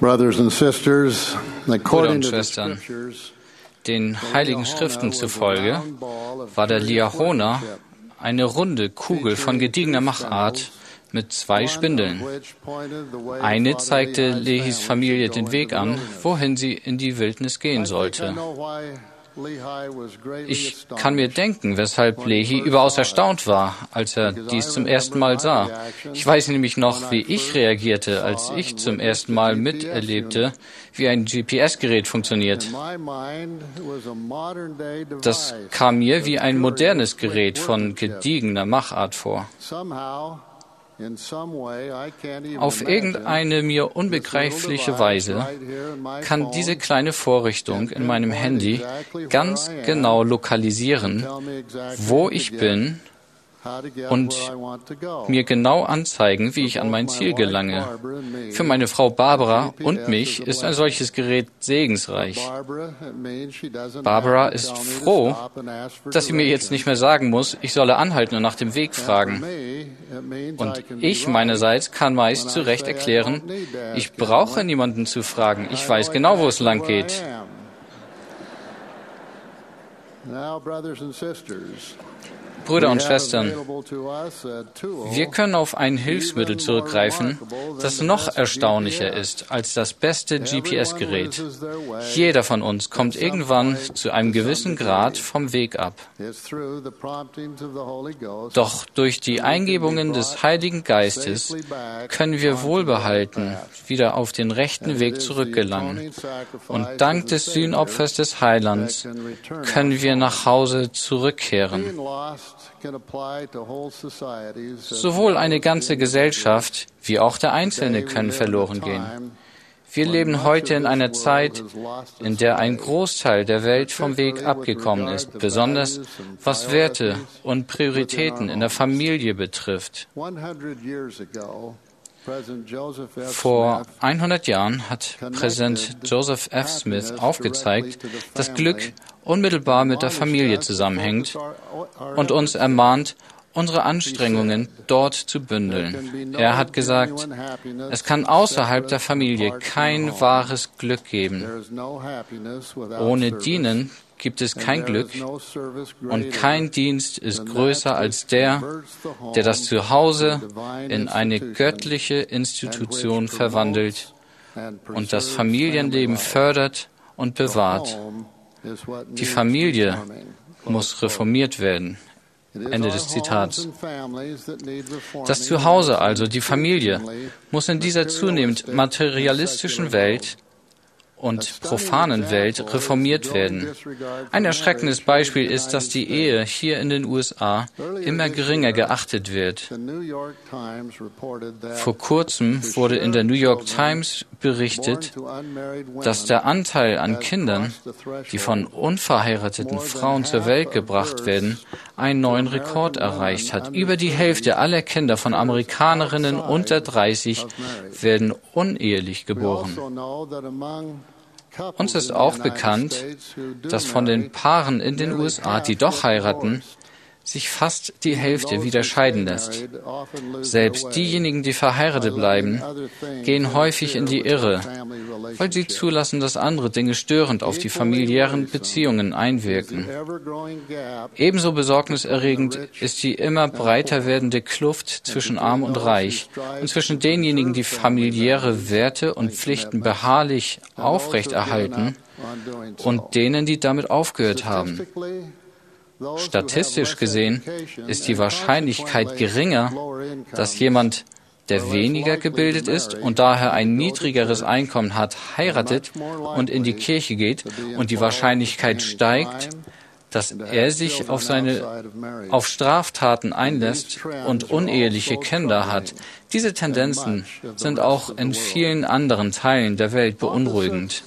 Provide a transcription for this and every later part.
Brothers and sisters, Brüder according und to the Schwestern, scriptures, den Heiligen Schriften zufolge war der Liahona eine runde Kugel von gediegener Machart mit 2 Spindeln. Eine zeigte Lehis Familie den Weg an, wohin sie in die Wildnis gehen sollte. Ich kann mir denken, weshalb Lehi überaus erstaunt war, als er dies zum ersten Mal sah. Ich weiß nämlich noch, wie ich reagierte, als ich zum ersten Mal miterlebte, wie ein GPS-Gerät funktioniert. Das kam mir wie ein modernes Gerät von gediegener Machart vor. Auf irgendeine mir unbegreifliche Weise kann diese kleine Vorrichtung in meinem Handy ganz genau lokalisieren, wo ich bin und mir genau anzeigen, wie ich an mein Ziel gelange. Für meine Frau Barbara und mich ist ein solches Gerät segensreich. Barbara ist froh, dass sie mir jetzt nicht mehr sagen muss, ich solle anhalten und nach dem Weg fragen. Und ich meinerseits kann meist zu Recht erklären, ich brauche niemanden zu fragen, ich weiß genau, wo es lang geht. Brüder und Schwestern, wir können auf ein Hilfsmittel zurückgreifen, das noch erstaunlicher ist als das beste GPS-Gerät. Jeder von uns kommt irgendwann zu einem gewissen Grad vom Weg ab. Doch durch die Eingebungen des Heiligen Geistes können wir wohlbehalten wieder auf den rechten Weg zurückgelangen. Und dank des Sühnopfers des Heilands können wir nach Hause zurückkehren. Sowohl eine ganze Gesellschaft wie auch der Einzelne können verloren gehen. Wir leben heute in einer Zeit, in der ein Großteil der Welt vom Weg abgekommen ist, besonders was Werte und Prioritäten in der Familie betrifft. Vor 100 Jahren hat Präsident Joseph F. Smith aufgezeigt, dass Glück unmittelbar mit der Familie zusammenhängt und uns ermahnt, unsere Anstrengungen dort zu bündeln. Er hat gesagt, es kann außerhalb der Familie kein wahres Glück geben. Ohne Dienen gibt es kein Glück und kein Dienst ist größer als der das Zuhause in eine göttliche Institution verwandelt und das Familienleben fördert und bewahrt. Die Familie muss reformiert werden. Ende des Zitats. Das Zuhause, also die Familie, muss in dieser zunehmend materialistischen Welt und profanen Welt reformiert werden. Ein erschreckendes Beispiel ist, dass die Ehe hier in den USA immer geringer geachtet wird. Vor kurzem wurde in der New York Times berichtet, dass der Anteil an Kindern, die von unverheirateten Frauen zur Welt gebracht werden, einen neuen Rekord erreicht hat. Über die Hälfte aller Kinder von Amerikanerinnen unter 30 werden unehelich geboren. Uns ist auch bekannt, dass von den Paaren in den USA, die doch heiraten, sich fast die Hälfte wieder scheiden lässt. Selbst diejenigen, die verheiratet bleiben, gehen häufig in die Irre, weil sie zulassen, dass andere Dinge störend auf die familiären Beziehungen einwirken. Ebenso besorgniserregend ist die immer breiter werdende Kluft zwischen Arm und Reich und zwischen denjenigen, die familiäre Werte und Pflichten beharrlich aufrechterhalten, und denen, die damit aufgehört haben. Statistisch gesehen ist die Wahrscheinlichkeit geringer, dass jemand, der weniger gebildet ist und daher ein niedrigeres Einkommen hat, heiratet und in die Kirche geht, und die Wahrscheinlichkeit steigt, dass er sich auf Straftaten einlässt und uneheliche Kinder hat. Diese Tendenzen sind auch in vielen anderen Teilen der Welt beunruhigend.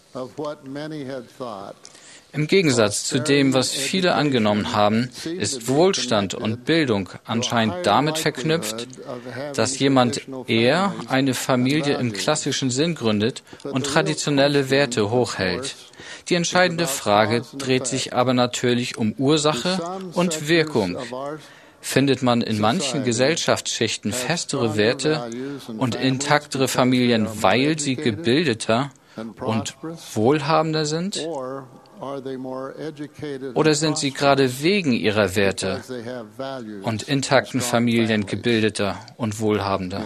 Im Gegensatz zu dem, was viele angenommen haben, ist Wohlstand und Bildung anscheinend damit verknüpft, dass jemand eher eine Familie im klassischen Sinn gründet und traditionelle Werte hochhält. Die entscheidende Frage dreht sich aber natürlich um Ursache und Wirkung. findet man in manchen Gesellschaftsschichten festere Werte und intaktere Familien, weil sie gebildeter und wohlhabender sind? Oder sind sie gerade wegen ihrer Werte und intakten Familien gebildeter und wohlhabender?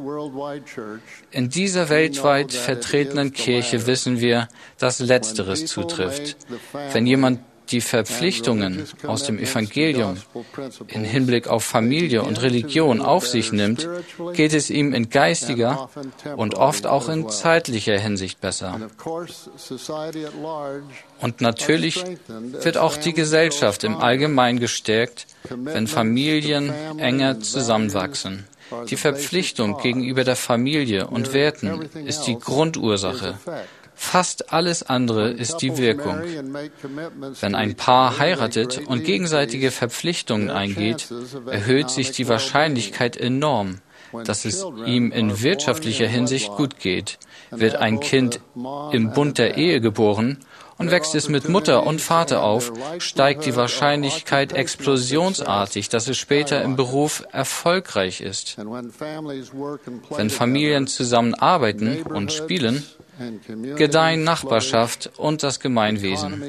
In dieser weltweit vertretenen Kirche wissen wir, dass Letzteres zutrifft. Wenn jemand die Verpflichtungen aus dem Evangelium in Hinblick auf Familie und Religion auf sich nimmt, geht es ihm in geistiger und oft auch in zeitlicher Hinsicht besser. Und natürlich wird auch die Gesellschaft im Allgemeinen gestärkt, wenn Familien enger zusammenwachsen. Die Verpflichtung gegenüber der Familie und Werten ist die Grundursache. Fast alles andere ist die Wirkung. Wenn ein Paar heiratet und gegenseitige Verpflichtungen eingeht, erhöht sich die Wahrscheinlichkeit enorm, dass es ihm in wirtschaftlicher Hinsicht gut geht. Wird ein Kind im Bund der Ehe geboren und wächst es mit Mutter und Vater auf, steigt die Wahrscheinlichkeit explosionsartig, dass es später im Beruf erfolgreich ist. Wenn Familien zusammenarbeiten und spielen, gedeihen Nachbarschaft und das Gemeinwesen.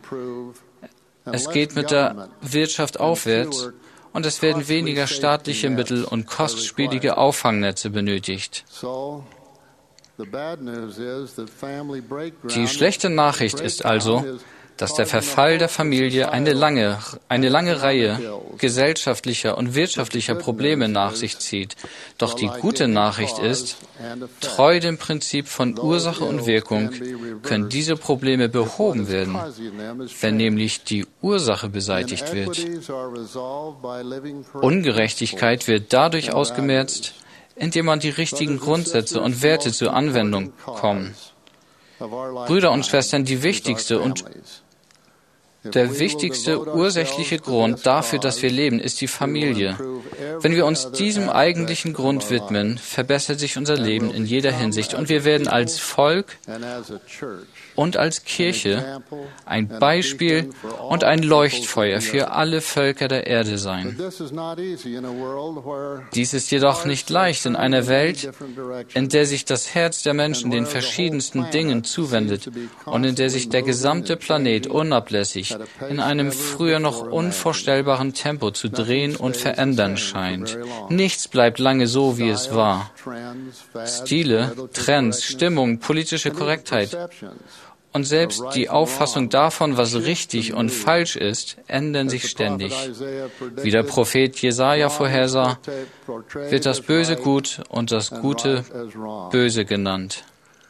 Es geht mit der Wirtschaft aufwärts und es werden weniger staatliche Mittel und kostspielige Auffangnetze benötigt. Die schlechte Nachricht ist also, dass der Verfall der Familie eine lange Reihe gesellschaftlicher und wirtschaftlicher Probleme nach sich zieht. Doch die gute Nachricht ist, treu dem Prinzip von Ursache und Wirkung können diese Probleme behoben werden, wenn nämlich die Ursache beseitigt wird. Ungerechtigkeit wird dadurch ausgemerzt, indem man die richtigen Grundsätze und Werte zur Anwendung kommen. Brüder und Schwestern, der wichtigste ursächliche Grund dafür, dass wir leben, ist die Familie. Wenn wir uns diesem eigentlichen Grund widmen, verbessert sich unser Leben in jeder Hinsicht und wir werden als Volk und als Kirche ein Beispiel und ein Leuchtfeuer für alle Völker der Erde sein. Dies ist jedoch nicht leicht in einer Welt, in der sich das Herz der Menschen den verschiedensten Dingen zuwendet und in der sich der gesamte Planet unablässig in einem früher noch unvorstellbaren Tempo zu drehen und verändern scheint. Nichts bleibt lange so, wie es war. Stile, Trends, Stimmung, politische Korrektheit und selbst die Auffassung davon, was richtig und falsch ist, ändern sich ständig. Wie der Prophet Jesaja vorhersah, wird das Böse gut und das Gute böse genannt.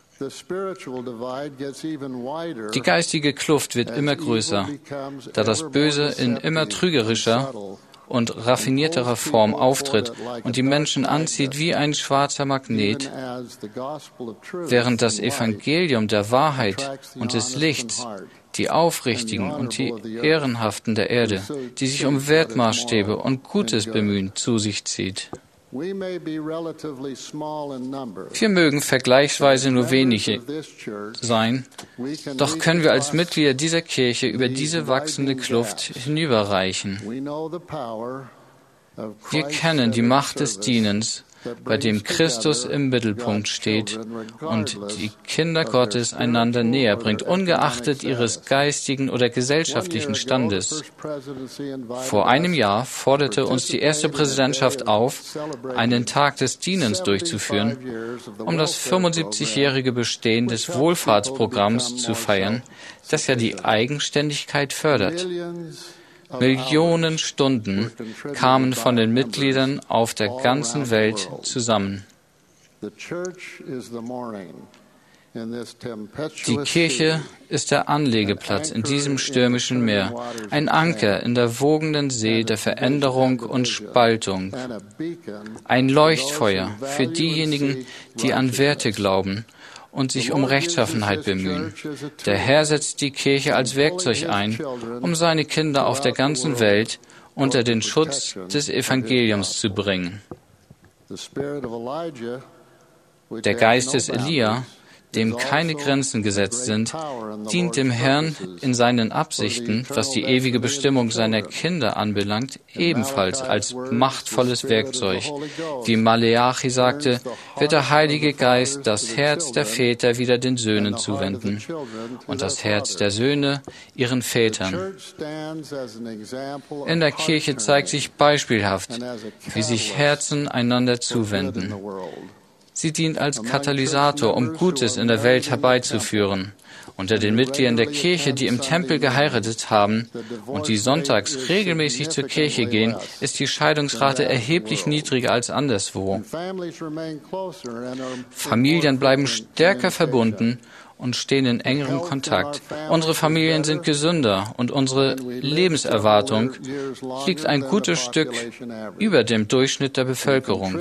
Die geistige Kluft wird immer größer, da das Böse in immer trügerischer und raffinierterer Form auftritt und die Menschen anzieht wie ein schwarzer Magnet, während das Evangelium der Wahrheit und des Lichts die Aufrichtigen und die Ehrenhaften der Erde, die sich um Wertmaßstäbe und Gutes bemühen, zu sich zieht. Wir mögen vergleichsweise nur wenige sein, doch können wir als Mitglieder dieser Kirche über diese wachsende Kluft hinüberreichen. Wir kennen die Macht des Dienens, bei dem Christus im Mittelpunkt steht und die Kinder Gottes einander näher bringt, ungeachtet ihres geistigen oder gesellschaftlichen Standes. Vor einem Jahr forderte uns die erste Präsidentschaft auf, einen Tag des Dienens durchzuführen, um das 75-jährige Bestehen des Wohlfahrtsprogramms zu feiern, das ja die Eigenständigkeit fördert. Millionen Stunden kamen von den Mitgliedern auf der ganzen Welt zusammen. Die Kirche ist der Anlegeplatz in diesem stürmischen Meer, ein Anker in der wogenden See der Veränderung und Spaltung, ein Leuchtfeuer für diejenigen, die an Werte glauben und sich um Rechtschaffenheit bemühen. Der Herr setzt die Kirche als Werkzeug ein, um seine Kinder auf der ganzen Welt unter den Schutz des Evangeliums zu bringen. Der Geist des Elia, dem keine Grenzen gesetzt sind, dient dem Herrn in seinen Absichten, was die ewige Bestimmung seiner Kinder anbelangt, ebenfalls als machtvolles Werkzeug. Wie Maleachi sagte, wird der Heilige Geist das Herz der Väter wieder den Söhnen zuwenden und das Herz der Söhne ihren Vätern. In der Kirche zeigt sich beispielhaft, wie sich Herzen einander zuwenden. Sie dient als Katalysator, um Gutes in der Welt herbeizuführen. Unter den Mitgliedern der Kirche, die im Tempel geheiratet haben und die sonntags regelmäßig zur Kirche gehen, ist die Scheidungsrate erheblich niedriger als anderswo. Familien bleiben stärker verbunden und stehen in engerem Kontakt. Unsere Familien sind gesünder und unsere Lebenserwartung liegt ein gutes Stück über dem Durchschnitt der Bevölkerung.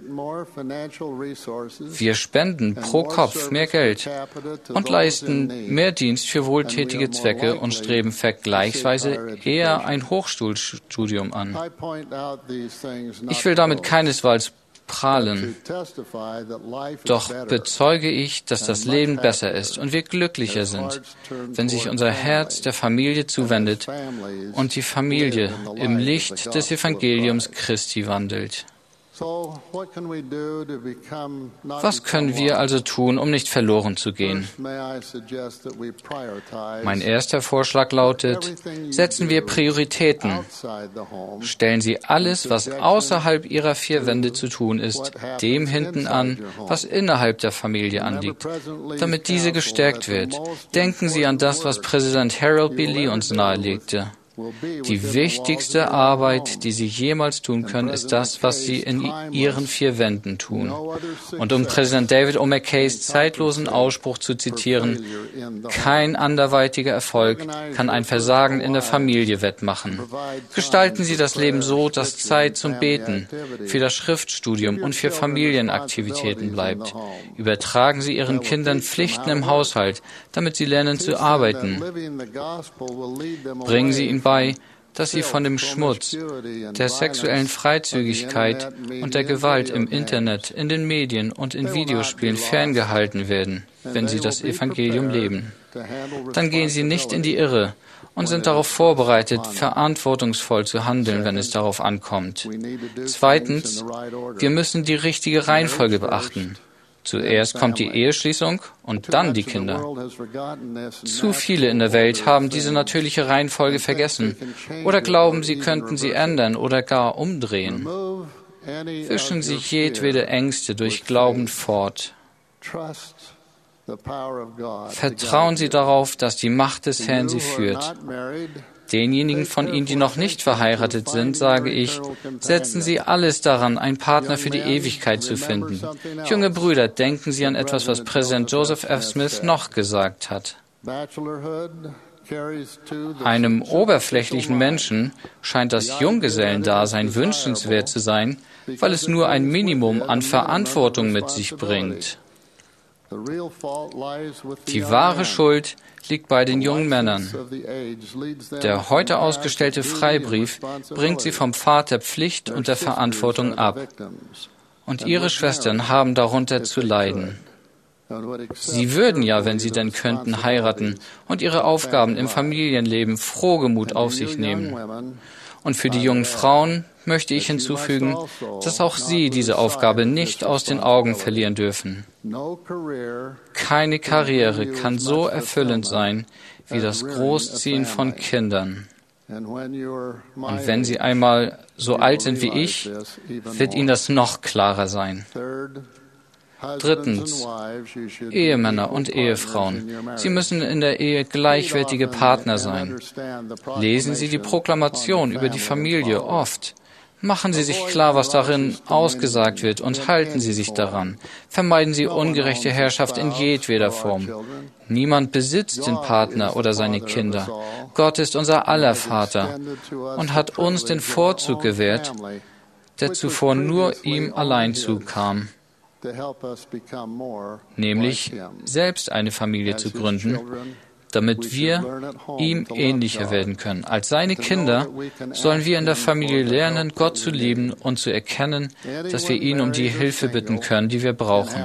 Wir spenden pro Kopf mehr Geld und leisten mehr Dienst für wohltätige Zwecke und streben vergleichsweise eher ein Hochschulstudium an. Ich will damit keinesfalls prahlen. Doch bezeuge ich, dass das Leben besser ist und wir glücklicher sind, wenn sich unser Herz der Familie zuwendet und die Familie im Licht des Evangeliums Christi wandelt. Was können wir also tun, um nicht verloren zu gehen? Mein erster Vorschlag lautet, setzen wir Prioritäten. Stellen Sie alles, was außerhalb Ihrer vier Wände zu tun ist, dem hinten an, was innerhalb der Familie anliegt, damit diese gestärkt wird. Denken Sie an das, was Präsident Harold B. Lee uns nahelegte. Die wichtigste Arbeit, die Sie jemals tun können, ist das, was Sie in Ihren vier Wänden tun. Und um Präsident David O. McKays zeitlosen Ausspruch zu zitieren, kein anderweitiger Erfolg kann ein Versagen in der Familie wettmachen. Gestalten Sie das Leben so, dass Zeit zum Beten, für das Schriftstudium und für Familienaktivitäten bleibt. Übertragen Sie Ihren Kindern Pflichten im Haushalt, damit sie lernen zu arbeiten. Bringen Sie ihnen bei, dass sie von dem Schmutz, der sexuellen Freizügigkeit und der Gewalt im Internet, in den Medien und in Videospielen ferngehalten werden, wenn sie das Evangelium leben. Dann gehen sie nicht in die Irre und sind darauf vorbereitet, verantwortungsvoll zu handeln, wenn es darauf ankommt. Zweitens, wir müssen die richtige Reihenfolge beachten. Zuerst kommt die Eheschließung und dann die Kinder. Zu viele in der Welt haben diese natürliche Reihenfolge vergessen oder glauben, sie könnten sie ändern oder gar umdrehen. Wischen Sie jedwede Ängste durch Glauben fort. Vertrauen Sie darauf, dass die Macht des Herrn Sie führt. Denjenigen von Ihnen, die noch nicht verheiratet sind, sage ich, setzen Sie alles daran, einen Partner für die Ewigkeit zu finden. Junge Brüder, denken Sie an etwas, was Präsident Joseph F. Smith noch gesagt hat. Einem oberflächlichen Menschen scheint das Junggesellendasein wünschenswert zu sein, weil es nur ein Minimum an Verantwortung mit sich bringt. Die wahre Schuld liegt bei den jungen Männern. Der heute ausgestellte Freibrief bringt sie vom Pfad der Pflicht und der Verantwortung ab. Und ihre Schwestern haben darunter zu leiden. Sie würden ja, wenn sie denn könnten, heiraten und ihre Aufgaben im Familienleben frohgemut auf sich nehmen. Und für die jungen Frauen möchte ich hinzufügen, dass auch sie diese Aufgabe nicht aus den Augen verlieren dürfen. Keine Karriere kann so erfüllend sein wie das Großziehen von Kindern. Und wenn Sie einmal so alt sind wie ich, wird Ihnen das noch klarer sein. Drittens, Ehemänner und Ehefrauen. Sie müssen in der Ehe gleichwertige Partner sein. Lesen Sie die Proklamation über die Familie oft. Machen Sie sich klar, was darin ausgesagt wird, und halten Sie sich daran. Vermeiden Sie ungerechte Herrschaft in jedweder Form. Niemand besitzt den Partner oder seine Kinder. Gott ist unser aller Vater und hat uns den Vorzug gewährt, der zuvor nur ihm allein zukam, nämlich selbst eine Familie zu gründen, damit wir ihm ähnlicher werden können. Als seine Kinder sollen wir in der Familie lernen, Gott zu lieben und zu erkennen, dass wir ihn um die Hilfe bitten können, die wir brauchen.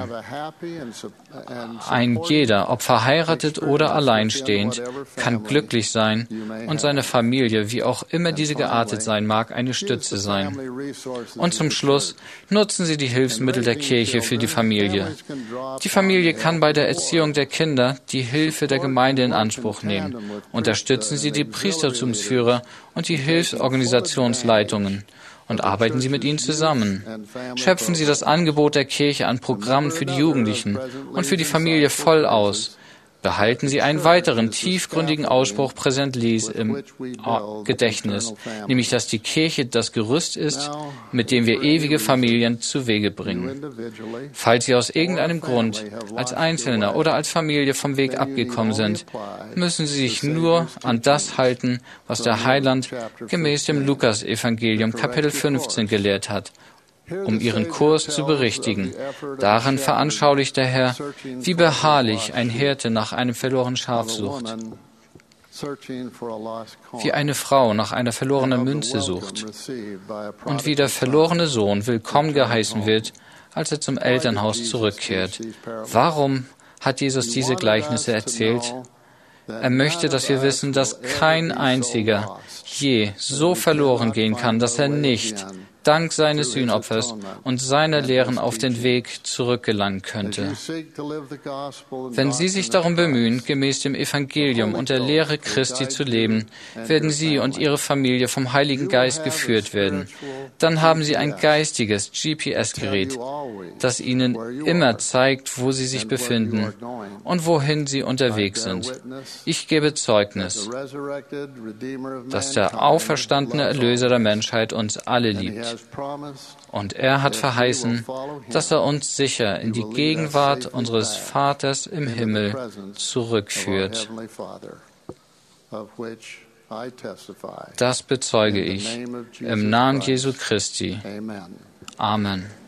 Ein jeder, ob verheiratet oder alleinstehend, kann glücklich sein und seine Familie, wie auch immer diese geartet sein mag, eine Stütze sein. Und zum Schluss nutzen Sie die Hilfsmittel der Kirche für die Familie. Die Familie kann bei der Erziehung der Kinder die Hilfe der Gemeinde in Anspruch nehmen. Unterstützen Sie die Priestertumsführer und die Hilfsorganisationsleitungen und arbeiten Sie mit ihnen zusammen. Schöpfen Sie das Angebot der Kirche an Programmen für die Jugendlichen und für die Familie voll aus. Behalten Sie einen weiteren tiefgründigen Ausspruch Präsident Lees im Gedächtnis, nämlich, dass die Kirche das Gerüst ist, mit dem wir ewige Familien zu Wege bringen. Falls Sie aus irgendeinem Grund als Einzelner oder als Familie vom Weg abgekommen sind, müssen Sie sich nur an das halten, was der Heiland gemäß dem Lukas-Evangelium Kapitel 15 gelehrt hat, um ihren Kurs zu berichtigen. Darin veranschaulicht der Herr, wie beharrlich ein Hirte nach einem verlorenen Schaf sucht, wie eine Frau nach einer verlorenen Münze sucht und wie der verlorene Sohn willkommen geheißen wird, als er zum Elternhaus zurückkehrt. Warum hat Jesus diese Gleichnisse erzählt? Er möchte, dass wir wissen, dass kein einziger je so verloren gehen kann, dass er nicht dank seines Sühnopfers und seiner Lehren auf den Weg zurückgelangen könnte. Wenn Sie sich darum bemühen, gemäß dem Evangelium und der Lehre Christi zu leben, werden Sie und Ihre Familie vom Heiligen Geist geführt werden. Dann haben Sie ein geistiges GPS-Gerät, das Ihnen immer zeigt, wo Sie sich befinden und wohin Sie unterwegs sind. Ich gebe Zeugnis, dass der auferstandene Erlöser der Menschheit uns alle liebt. Und er hat verheißen, dass er uns sicher in die Gegenwart unseres Vaters im Himmel zurückführt. Das bezeuge ich im Namen Jesu Christi. Amen.